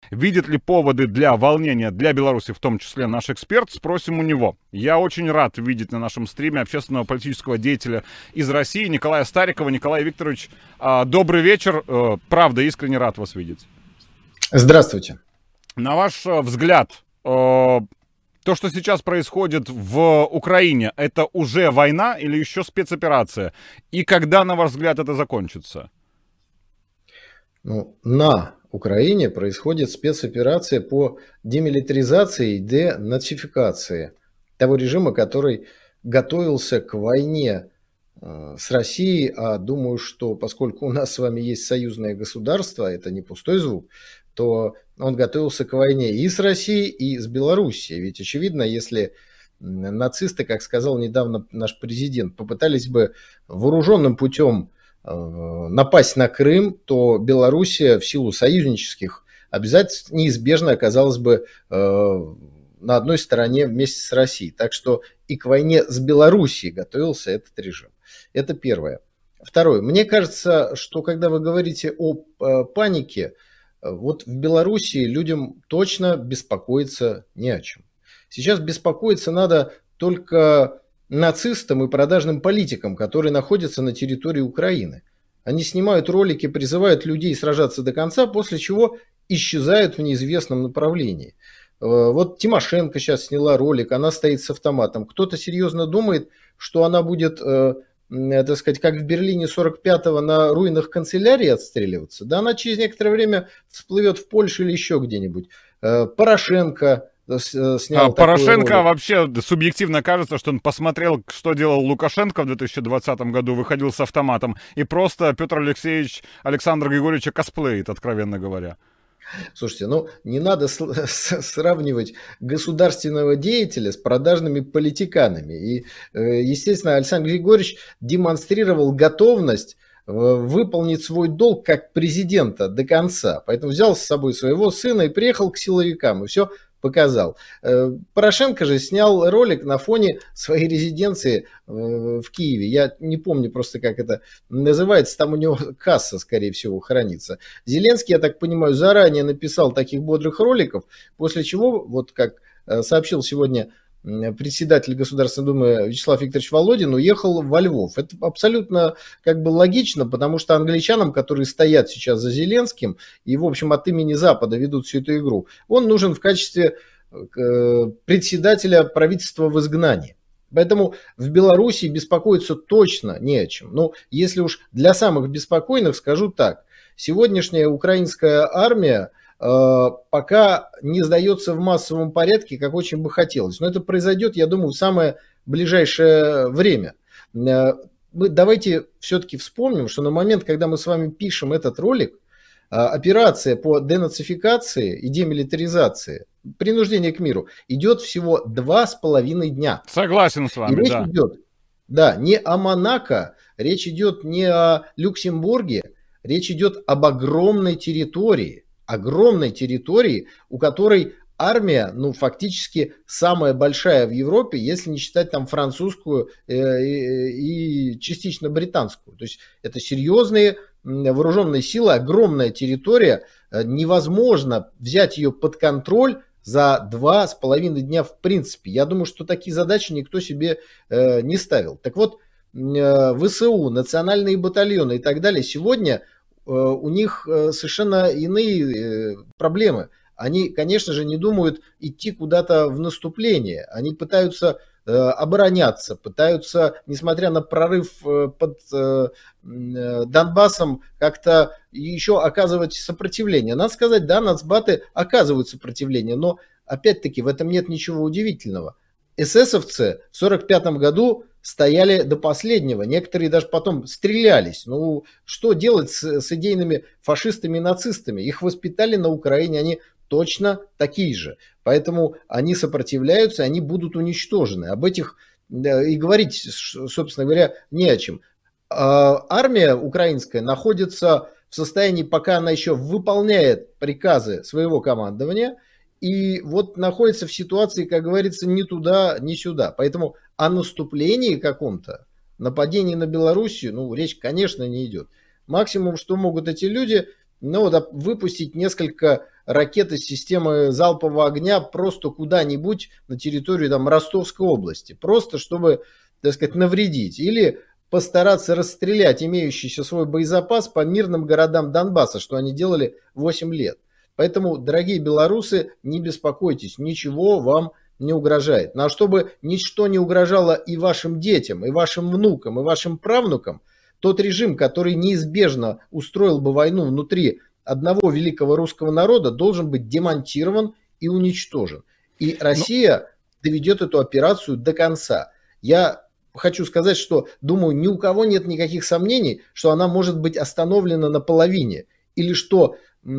Видит ли поводы для волнения для Беларуси, в том числе наш эксперт, спросим у него. Я очень рад видеть на нашем стриме общественного политического деятеля из России Николая Старикова. Николай Викторович, добрый вечер. Правда, искренне рад вас видеть. Здравствуйте. На ваш взгляд, то, что сейчас происходит в Украине, это уже война или еще спецоперация? И когда, на ваш взгляд, это закончится? На Украине происходит спецоперация по демилитаризации и денацификации того режима, который готовился к войне с Россией. А думаю, что поскольку у нас с вами есть союзное государство, это не пустой звук, то он готовился к войне и с Россией, и с Белоруссией. Ведь очевидно, если нацисты, как сказал недавно наш президент, попытались бы вооруженным путем напасть на Крым, то Белоруссия в силу союзнических обязательств неизбежно оказалась бы на одной стороне вместе с Россией. Так что и к войне с Белоруссией готовился этот режим. Это первое. Второе. Мне кажется, что когда вы говорите о панике, вот в Белоруссии людям точно беспокоиться не о чем. Сейчас беспокоиться надо только нацистам и продажным политикам, которые находятся на территории Украины. Они снимают ролики, призывают людей сражаться до конца, после чего исчезают в неизвестном направлении. Вот Тимошенко сейчас сняла ролик, она стоит с автоматом. Кто-то серьезно думает, что она будет, так сказать, как в Берлине 45-го на руинах канцелярии отстреливаться? Да она через некоторое время всплывет в Польше или еще где-нибудь. Порошенко снял Порошенко вообще субъективно кажется, что он посмотрел, что делал Лукашенко в 2020 году, выходил с автоматом, и просто Петр Алексеевич Александра Григорьевича косплеит, откровенно говоря. Слушайте, не надо сравнивать государственного деятеля с продажными политиканами. И, естественно, Александр Григорьевич демонстрировал готовность выполнить свой долг как президента до конца. Поэтому взял с собой своего сына и приехал к силовикам, и все показал. Порошенко же снял ролик на фоне своей резиденции в Киеве. Я не помню просто, как это называется. Там у него касса, скорее всего, хранится. Зеленский, я так понимаю, заранее написал таких бодрых роликов, после чего, вот как сообщил сегодня председатель Государственной Думы Вячеслав Викторович Володин, уехал во Львов. Это абсолютно логично, потому что англичанам, которые стоят сейчас за Зеленским и, в общем, от имени Запада ведут всю эту игру, он нужен в качестве председателя правительства в изгнании. Поэтому в Беларуси беспокоиться точно не о чем. Если уж для самых беспокойных, скажу так. Сегодняшняя украинская армия пока не сдается в массовом порядке, как очень бы хотелось. Но это произойдет, я думаю, в самое ближайшее время. Давайте все-таки вспомним, что на момент, когда мы с вами пишем этот ролик, операция по денацификации и демилитаризации, принуждение к миру, идет всего 2,5 дня. Согласен с вами, и речь идет, не о Монако, речь идет не о Люксембурге, речь идет об огромной территории, у которой армия, фактически самая большая в Европе, если не считать там французскую и частично британскую. То есть это серьезные вооруженные силы, огромная территория. Невозможно взять ее под контроль за 2,5 дня в принципе. Я думаю, что такие задачи никто себе не ставил. Так вот, ВСУ, национальные батальоны и так далее сегодня у них совершенно иные проблемы. Они, конечно же, не думают идти куда-то в наступление. Они пытаются обороняться, пытаются, несмотря на прорыв под Донбассом, как-то еще оказывать сопротивление. Надо сказать, да, нацбаты оказывают сопротивление, но опять-таки в этом нет ничего удивительного. Эсэсовцы в 1945 году стояли до последнего. Некоторые даже потом стрелялись. Что делать с идейными фашистами и нацистами? Их воспитали на Украине, они точно такие же. Поэтому они сопротивляются, они будут уничтожены. Об этих и говорить, собственно говоря, не о чем. Армия украинская находится в состоянии, пока она еще выполняет приказы своего командования, и вот находится в ситуации, как говорится, ни туда, ни сюда. Поэтому о наступлении каком-то, нападении на Белоруссию, речь, конечно, не идет. Максимум, что могут эти люди, выпустить несколько ракеты системы залпового огня просто куда-нибудь на территорию там, Ростовской области, просто чтобы, так сказать, навредить. Или постараться расстрелять имеющийся свой боезапас по мирным городам Донбасса, что они делали 8 лет. Поэтому, дорогие белорусы, не беспокойтесь, ничего вам не угрожает. Ну а чтобы ничто не угрожало и вашим детям, и вашим внукам, и вашим правнукам, тот режим, который неизбежно устроил бы войну внутри одного великого русского народа, должен быть демонтирован и уничтожен. И Россия доведет эту операцию до конца. Я хочу сказать, что, думаю, ни у кого нет никаких сомнений, что она может быть остановлена наполовине, или что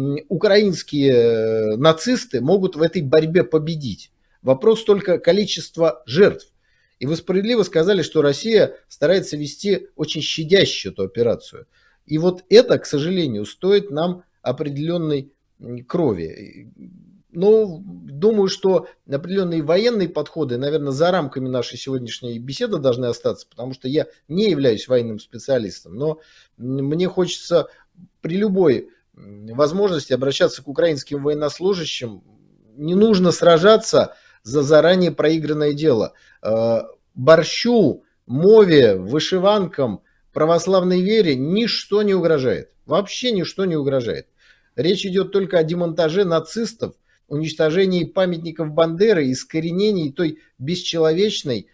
украинские нацисты могут в этой борьбе победить. Вопрос только количества жертв. И вы справедливо сказали, что Россия старается вести очень щадящую эту операцию. И вот это, к сожалению, стоит нам определенной крови. Но думаю, что определенные военные подходы, наверное, за рамками нашей сегодняшней беседы должны остаться, потому что я не являюсь военным специалистом. Но мне хочется при любой возможности обращаться к украинским военнослужащим. Не нужно сражаться за заранее проигранное дело. Борщу, мове, вышиванкам, православной вере ничто не угрожает. Вообще ничто не угрожает. Речь идет только о демонтаже нацистов, уничтожении памятников Бандеры, искоренении той бесчеловечной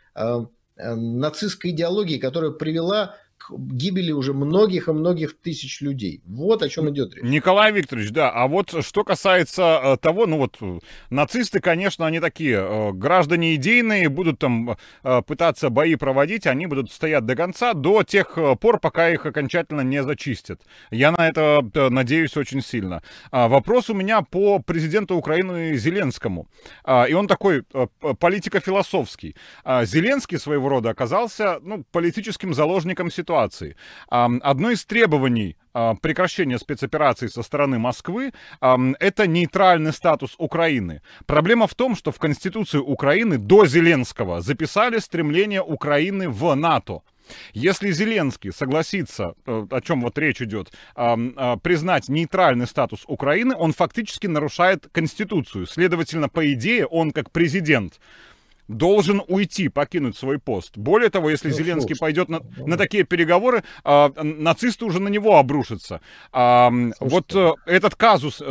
нацистской идеологии, которая привела к гибели уже многих и многих тысяч людей. Вот о чем идет речь. Николай Викторович, да, а вот что касается того, ну вот нацисты, конечно, они такие граждане идейные, будут там пытаться бои проводить, они будут стоять до конца, до тех пор, пока их окончательно не зачистят. Я на это надеюсь очень сильно. Вопрос у меня по президенту Украины Зеленскому, и он такой политико-философский. Зеленский своего рода оказался политическим заложником ситуации. Одно из требований прекращения спецоперации со стороны Москвы это нейтральный статус Украины. Проблема в том, что в Конституции Украины до Зеленского записали стремление Украины в НАТО. Если Зеленский согласится, о чем вот речь идет, признать нейтральный статус Украины, он фактически нарушает Конституцию. Следовательно, по идее, он как президент должен уйти, покинуть свой пост. Более того, если Зеленский пойдет на такие переговоры, нацисты уже на него обрушатся. Вот этот казус,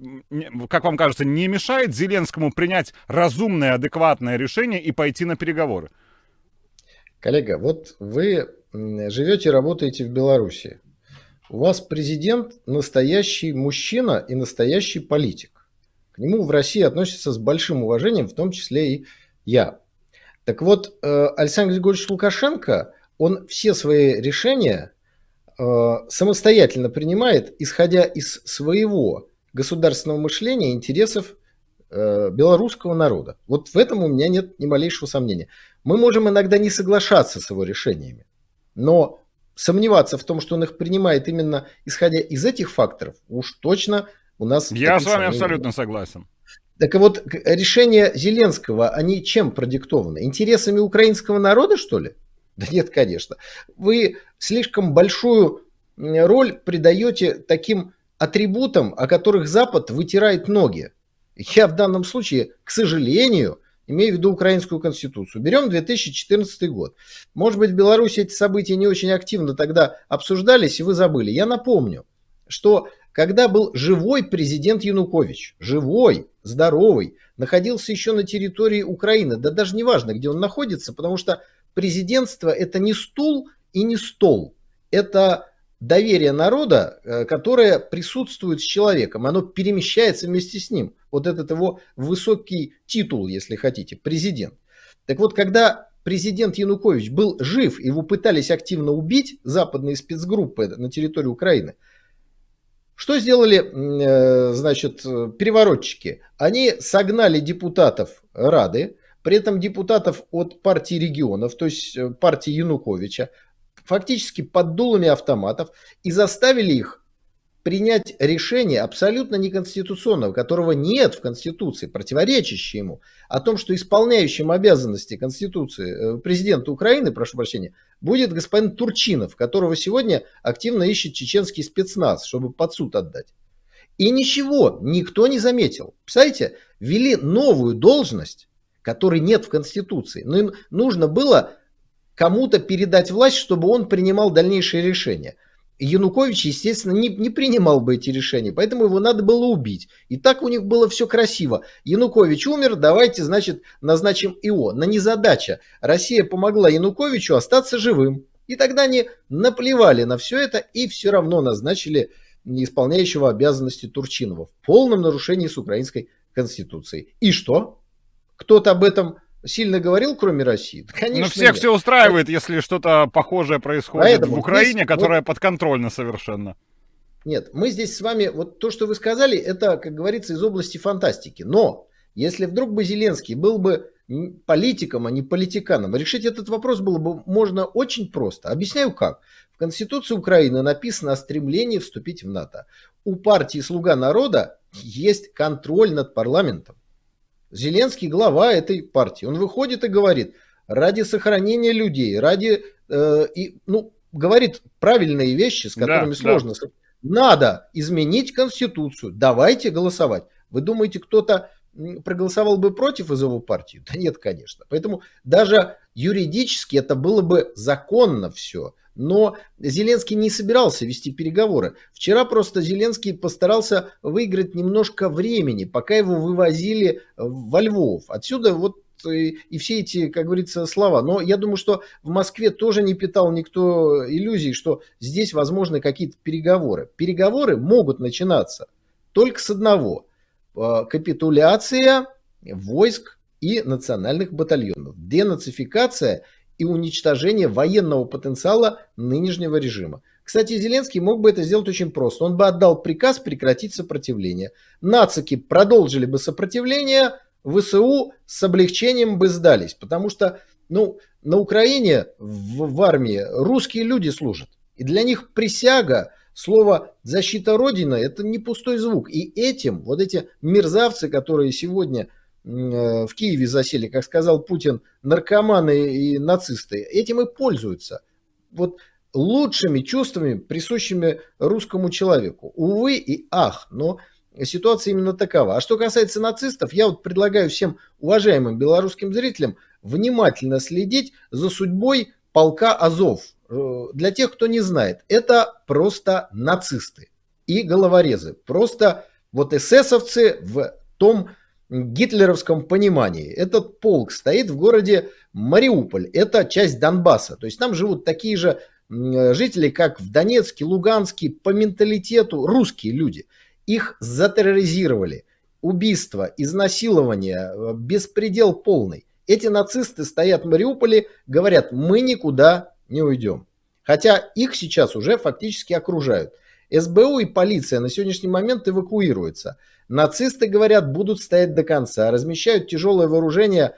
как вам кажется, не мешает Зеленскому принять разумное, адекватное решение и пойти на переговоры? Коллега, вот вы живете и работаете в Беларуси. У вас президент настоящий мужчина и настоящий политик. К нему в России относятся с большим уважением, в том числе и я. Так вот, Александр Григорьевич Лукашенко, он все свои решения самостоятельно принимает, исходя из своего государственного мышления, интересов белорусского народа. Вот в этом у меня нет ни малейшего сомнения. Мы можем иногда не соглашаться с его решениями, но сомневаться в том, что он их принимает именно исходя из этих факторов, уж точно у нас... Я с вами абсолютно согласен. Так вот, решения Зеленского, они чем продиктованы? Интересами украинского народа, что ли? Да нет, конечно. Вы слишком большую роль придаете таким атрибутам, о которых Запад вытирает ноги. Я в данном случае, к сожалению, имею в виду украинскую конституцию. Берем 2014 год. Может быть, в Беларуси эти события не очень активно тогда обсуждались, и вы забыли. Я напомню, что когда был живой президент Янукович, живой, здоровый, находился еще на территории Украины, да даже не важно, где он находится, потому что президентство это не стул и не стол, это доверие народа, которое присутствует с человеком, оно перемещается вместе с ним. Вот этот его высокий титул, если хотите, президент. Так вот, когда президент Янукович был жив, его пытались активно убить западные спецгруппы на территории Украины, что сделали, значит, переворотчики? Они согнали депутатов Рады, при этом депутатов от партии регионов, то есть партии Януковича, фактически под дулами автоматов и заставили их принять решение абсолютно неконституционного, которого нет в Конституции, противоречащее ему, о том, что исполняющим обязанности Конституции президента Украины, прошу прощения, будет господин Турчинов, которого сегодня активно ищет чеченский спецназ, чтобы под суд отдать. И ничего, никто не заметил. Представляете, ввели новую должность, которой нет в Конституции. Но им нужно было кому-то передать власть, чтобы он принимал дальнейшие решения. Янукович, естественно, не принимал бы эти решения, поэтому его надо было убить. И так у них было все красиво. Янукович умер, давайте, значит, назначим ИО. Но не задача. Россия помогла Януковичу остаться живым. И тогда они наплевали на все это и все равно назначили исполняющего обязанности Турчинова в полном нарушении с украинской конституцией. И что? Кто-то об этом сильно говорил, кроме России? Да, конечно, но всех нет. все устраивает, если что-то похожее происходит Поэтому в Украине, здесь которая подконтрольна совершенно. Нет, мы здесь с вами, вот то, что вы сказали, это, как говорится, из области фантастики. Но если вдруг бы Зеленский был бы политиком, а не политиканом, решить этот вопрос было бы можно очень просто. Объясняю как. В Конституции Украины написано о стремлении вступить в НАТО. У партии «Слуга народа» есть контроль над парламентом. Зеленский глава этой партии. Он выходит и говорит, ради сохранения людей, говорит правильные вещи, с которыми сложно. Надо изменить Конституцию. Давайте голосовать. Вы думаете, кто-то проголосовал бы против из его партии? Да нет, конечно. Поэтому даже юридически это было бы законно все. Но Зеленский не собирался вести переговоры. Вчера просто Зеленский постарался выиграть немножко времени, пока его вывозили во Львов. Отсюда вот и все эти, как говорится, слова. Но я думаю, что в Москве тоже не питал никто иллюзий, что здесь возможны какие-то переговоры. Переговоры могут начинаться только с одного. Капитуляция войск и национальных батальонов. Денацификация и уничтожение военного потенциала нынешнего режима. Кстати, Зеленский мог бы это сделать очень просто. Он бы отдал приказ прекратить сопротивление. Нацики продолжили бы сопротивление, ВСУ с облегчением бы сдались. Потому что на Украине в армии русские люди служат. И для них присяга, слово «защита Родины» – это не пустой звук. И этим вот эти мерзавцы, которые сегодня в Киеве засели, как сказал Путин, наркоманы и нацисты, этим и пользуются. Вот лучшими чувствами, присущими русскому человеку. Увы и ах, но ситуация именно такова. А что касается нацистов, я вот предлагаю всем уважаемым белорусским зрителям внимательно следить за судьбой полка Азов. Для тех, кто не знает, это просто нацисты и головорезы. Просто вот эсэсовцы в том гитлеровском понимании. Этот полк стоит в городе Мариуполь. Это часть Донбасса. То есть там живут такие же жители, как в Донецке, Луганске, по менталитету русские люди. Их затерроризировали. Убийство, изнасилование, беспредел полный. Эти нацисты стоят в Мариуполе, говорят, мы никуда не уйдем. Хотя их сейчас уже фактически окружают. СБУ и полиция на сегодняшний момент эвакуируются. Нацисты, говорят, будут стоять до конца, размещают тяжелое вооружение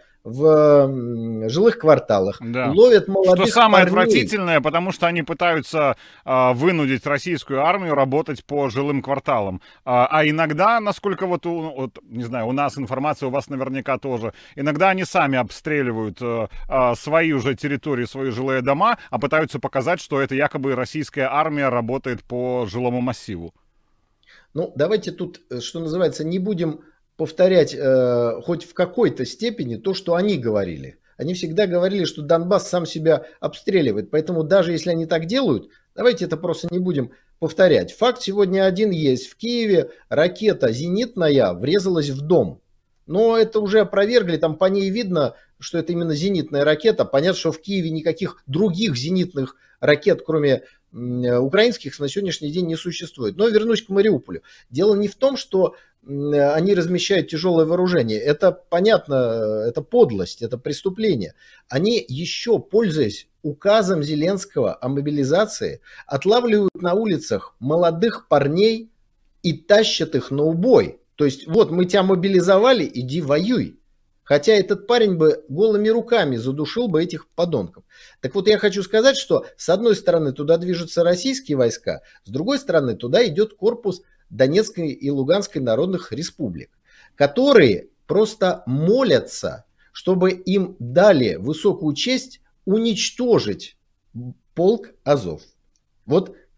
в жилых кварталах, да. Ловят молодых Что самое парней. отвратительное, потому что они пытаются вынудить российскую армию работать по жилым кварталам. А иногда, насколько не знаю, у нас информация, у вас наверняка тоже, иногда они сами обстреливают свои уже территории, свои жилые дома, а пытаются показать, что это якобы российская армия работает по жилому массиву. Ну, давайте тут, что называется, не будем повторять хоть в какой-то степени то, что они говорили. Они всегда говорили, что Донбасс сам себя обстреливает. Поэтому даже если они так делают, давайте это просто не будем повторять. Факт сегодня один есть. В Киеве ракета зенитная врезалась в дом. Но это уже опровергли, там по ней видно, что это именно зенитная ракета. Понятно, что в Киеве никаких других зенитных ракет, кроме украинских, на сегодняшний день не существует. Но вернусь к Мариуполю. Дело не в том, что они размещают тяжелое вооружение. Это понятно, это подлость, это преступление. Они еще, пользуясь указом Зеленского о мобилизации, отлавливают на улицах молодых парней и тащат их на убой. То есть вот мы тебя мобилизовали, иди воюй. Хотя этот парень бы голыми руками задушил бы этих подонков. Так вот я хочу сказать, что с одной стороны туда движутся российские войска, с другой стороны туда идет корпус Донецкой и Луганской народных республик, которые просто молятся, чтобы им дали высокую честь уничтожить полк Азов. Вот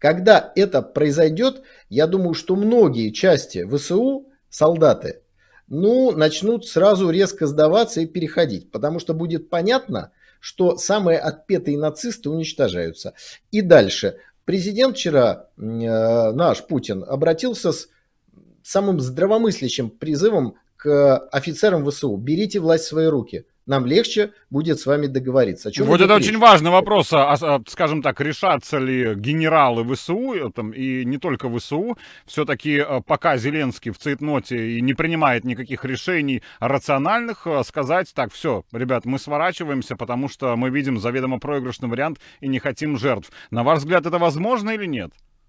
Когда это произойдет, я думаю, что многие части ВСУ, солдаты, ну, начнут сразу резко сдаваться и переходить, потому что будет понятно, что самые отпетые нацисты уничтожаются. И дальше. Президент вчера, наш Путин, обратился с самым здравомыслящим призывом к офицерам ВСУ. Берите власть в свои руки. Нам легче будет с вами договориться. Вот это очень важный вопрос, скажем так, решатся ли генералы ВСУ, и не только ВСУ, все-таки пока Зеленский в цейтноте и не принимает никаких решений рациональных, сказать, так, все, ребят, мы сворачиваемся, потому что мы видим заведомо проигрышный вариант и не хотим жертв. На ваш взгляд, это возможно или нет?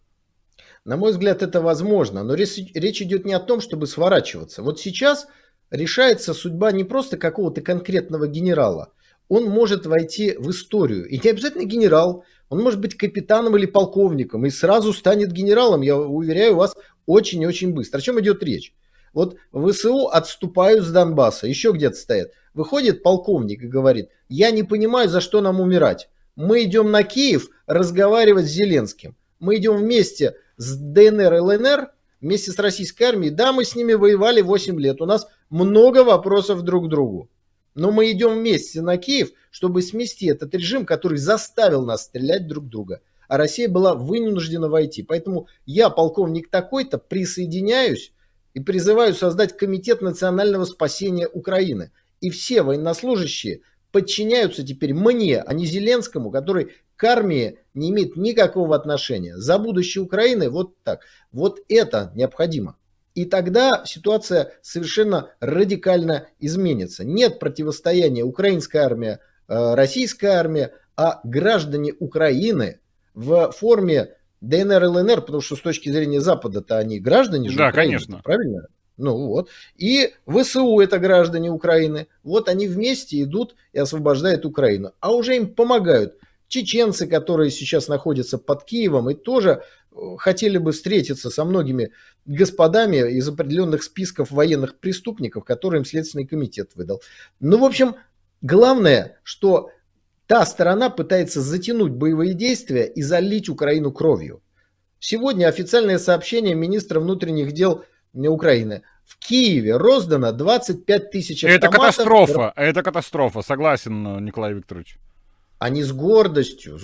На мой взгляд, это возможно, но речь идет не о том, чтобы сворачиваться. Вот сейчас решается судьба не просто какого-то конкретного генерала. Он может войти в историю. И не обязательно генерал, он может быть капитаном или полковником, и сразу станет генералом, я уверяю вас, очень и очень быстро. О чем идет речь? Вот ВСУ отступают с Донбасса, еще где-то стоят. Выходит полковник и говорит, я не понимаю, за что нам умирать. Мы идем на Киев разговаривать с Зеленским. Мы идем вместе с ДНР и ЛНР, вместе с российской армией. Да, мы с ними воевали 8 лет. У нас много вопросов друг к другу. Но мы идем вместе на Киев, чтобы смести этот режим, который заставил нас стрелять друг в друга. А Россия была вынуждена войти. Поэтому я, полковник такой-то, присоединяюсь и призываю создать Комитет национального спасения Украины. И все военнослужащие подчиняются теперь мне, а не Зеленскому, который к армии не имеет никакого отношения. За будущее Украины вот так. Вот это необходимо. И тогда ситуация совершенно радикально изменится. Нет противостояния украинская армия, российская армия, а граждане Украины в форме ДНР и ЛНР, потому что с точки зрения Запада-то они граждане же. Да, Украины, конечно. Правильно? Ну вот. И ВСУ это граждане Украины. Вот они вместе идут и освобождают Украину. А уже им помогают чеченцы, которые сейчас находятся под Киевом и тоже хотели бы встретиться со многими господами из определенных списков военных преступников, которые им Следственный комитет выдал. Ну, в общем, главное, что та сторона пытается затянуть боевые действия и залить Украину кровью. Сегодня официальное сообщение министра внутренних дел Украины. В Киеве роздано 25 тысяч автоматов. Это катастрофа, согласен, Николай Викторович. Они с гордостью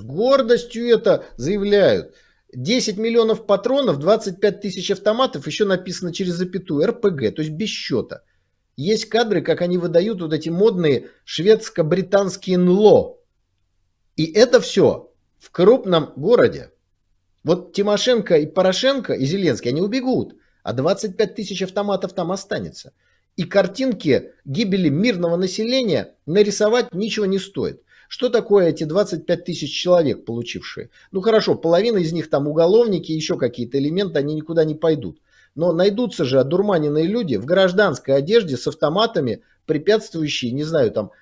это заявляют. 10 миллионов патронов, 25 тысяч автоматов, еще написано через запятую, РПГ, то есть без счета. Есть кадры, как они выдают вот эти модные шведско-британские НЛО. И это все в крупном городе. Вот Тимошенко и Порошенко и Зеленский, они убегут, а 25 тысяч автоматов там останется. И картинки гибели мирного населения нарисовать ничего не стоит. Что такое эти 25 тысяч человек, получившие? Ну хорошо, половина из них там уголовники, еще какие-то элементы, они никуда не пойдут. Но найдутся же одурманенные люди в гражданской одежде с автоматами, препятствующие, не знаю, там,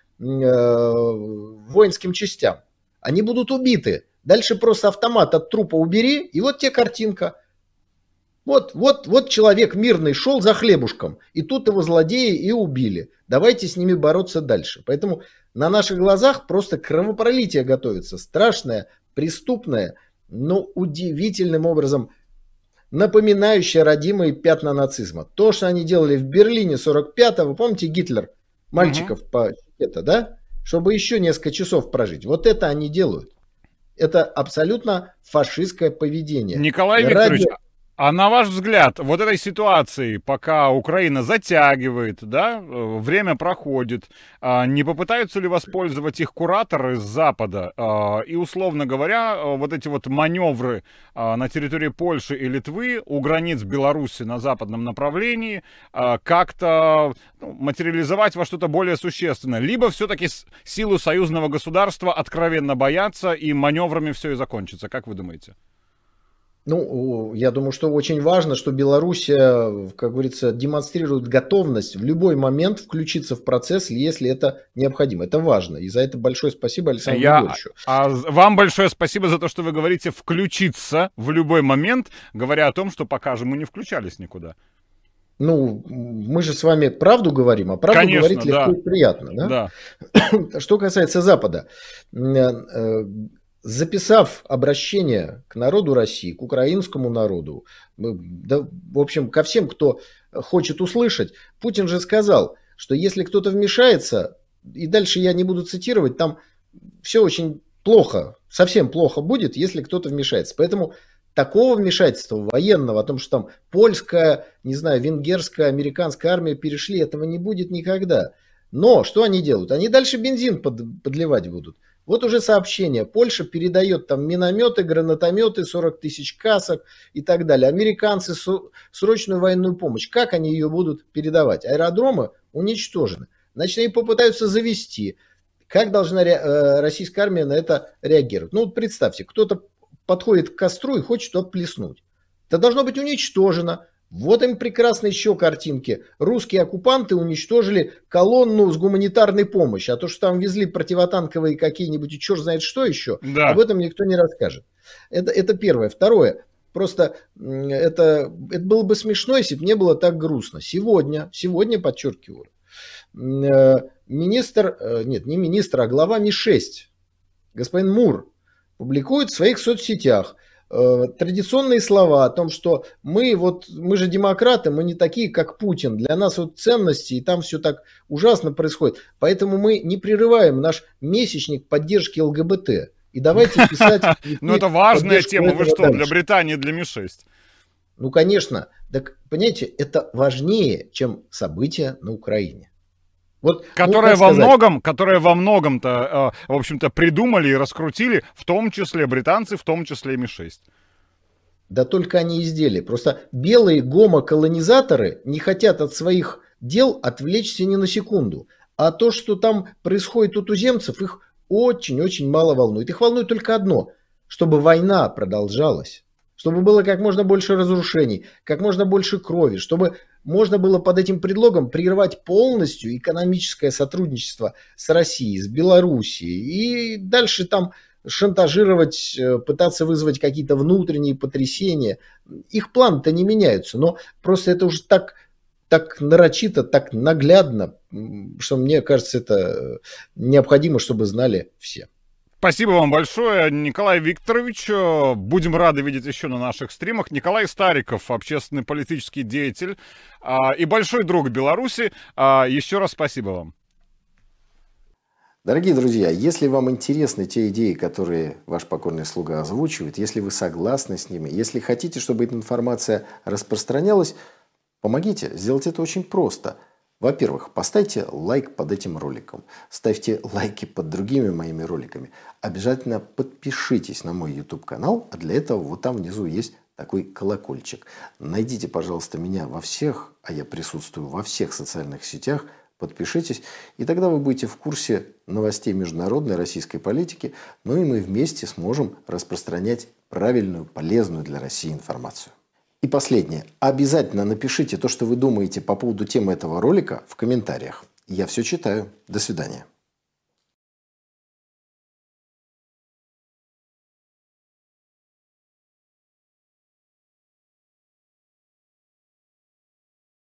воинским частям. Они будут убиты. Дальше просто автомат от трупа убери, и вот тебе картинка. Вот человек мирный шел за хлебушком, и тут его злодеи и убили. Давайте с ними бороться дальше. Поэтому на наших глазах просто кровопролитие готовится. Страшное, преступное, но удивительным образом напоминающее родимые пятна нацизма. То, что они делали в Берлине 45-го, помните, Гитлер мальчиков по это, да? Чтобы еще несколько часов прожить. Вот это они делают. Это абсолютно фашистское поведение. Николай Викторович, а на ваш взгляд, вот этой ситуации, пока Украина затягивает, да, время проходит, не попытаются ли воспользовать их кураторы с Запада? И, условно говоря, вот эти вот маневры на территории Польши и Литвы у границ Беларуси на западном направлении как-то материализовать во что-то более существенное? Либо все-таки силу союзного государства откровенно боятся и маневрами все и закончится? Как вы думаете? Ну, я думаю, что очень важно, что Белоруссия, как говорится, демонстрирует готовность в любой момент включиться в процесс, если это необходимо. Это важно. И за это большое спасибо Александру Григорьевичу. Вам большое спасибо за то, что вы говорите «включиться в любой момент», говоря о том, что пока же мы не включались никуда. Ну, мы же с вами правду говорим, а правду Конечно, говорить легко и приятно. Да? Что касается Запада. записав обращение к народу России, к украинскому народу, да, в общем, ко всем, кто хочет услышать, Путин же сказал, что если кто-то вмешается, и дальше я не буду цитировать, там все очень плохо, совсем плохо будет, если кто-то вмешается. Поэтому такого вмешательства военного, о том, что там польская, не знаю, венгерская, американская армия перешли, этого не будет никогда. Но что они делают? Они дальше бензин подливать будут. Вот уже сообщение. Польша передает там минометы, гранатометы, 40 тысяч касок и так далее. Американцы срочную военную помощь. Как они ее будут передавать? Аэродромы уничтожены. Значит, они попытаются завести. Как должна российская армия на это реагировать? Ну, вот представьте, кто-то подходит к костру и хочет туда плеснуть. Это должно быть уничтожено. Вот им прекрасные еще картинки. Русские оккупанты уничтожили колонну с гуманитарной помощью. А то, что там везли противотанковые какие-нибудь, и черт знает что еще, Да. об этом никто не расскажет. Это первое. Второе. Просто это было бы смешно, если бы не было так грустно. Сегодня, подчеркиваю, министр, нет, не министр, а глава МИ-6, господин Мур, публикует в своих соцсетях традиционные слова о том, что мы же демократы, мы не такие, как Путин. Для нас вот ценности, и там все так ужасно происходит. Поэтому мы не прерываем наш месячник поддержки ЛГБТ. И давайте писать... Ну, это важная тема. Вы что, для Британии, для Ми-6? Ну, конечно. Так, понимаете, это важнее, чем события на Украине. Вот, которые во многом-то, в общем-то, придумали и раскрутили, в том числе британцы, в том числе и Ми-6. Да только они и сделали. Просто белые гомоколонизаторы не хотят от своих дел отвлечься ни на секунду. А то, что там происходит у туземцев, их очень-очень мало волнует. Их волнует только одно, чтобы война продолжалась. Чтобы было как можно больше разрушений, как можно больше крови, чтобы можно было под этим предлогом прервать полностью экономическое сотрудничество с Россией, с Белоруссией и дальше там шантажировать, пытаться вызвать какие-то внутренние потрясения. Их планы-то не меняются, но просто это уже так нарочито, так наглядно, что мне кажется, это необходимо, чтобы знали все. Спасибо вам большое, Николай Викторович. Будем рады видеть еще на наших стримах. Николай Стариков, общественный политический деятель и большой друг Беларуси. Еще раз спасибо вам. Дорогие друзья, если вам интересны те идеи, которые ваш покорный слуга озвучивает, если вы согласны с ними, если хотите, чтобы эта информация распространялась, помогите. Сделать это очень просто. Во-первых, поставьте лайк под этим роликом. Ставьте лайки под другими моими роликами. Обязательно подпишитесь на мой YouTube-канал. А для этого вот там внизу есть такой колокольчик. Найдите, пожалуйста, меня во всех, а я присутствую во всех социальных сетях. Подпишитесь, и тогда вы будете в курсе новостей международной российской политики. Ну и мы вместе сможем распространять правильную, полезную для России информацию. И последнее. Обязательно напишите то, что вы думаете по поводу темы этого ролика в комментариях. Я все читаю. До свидания.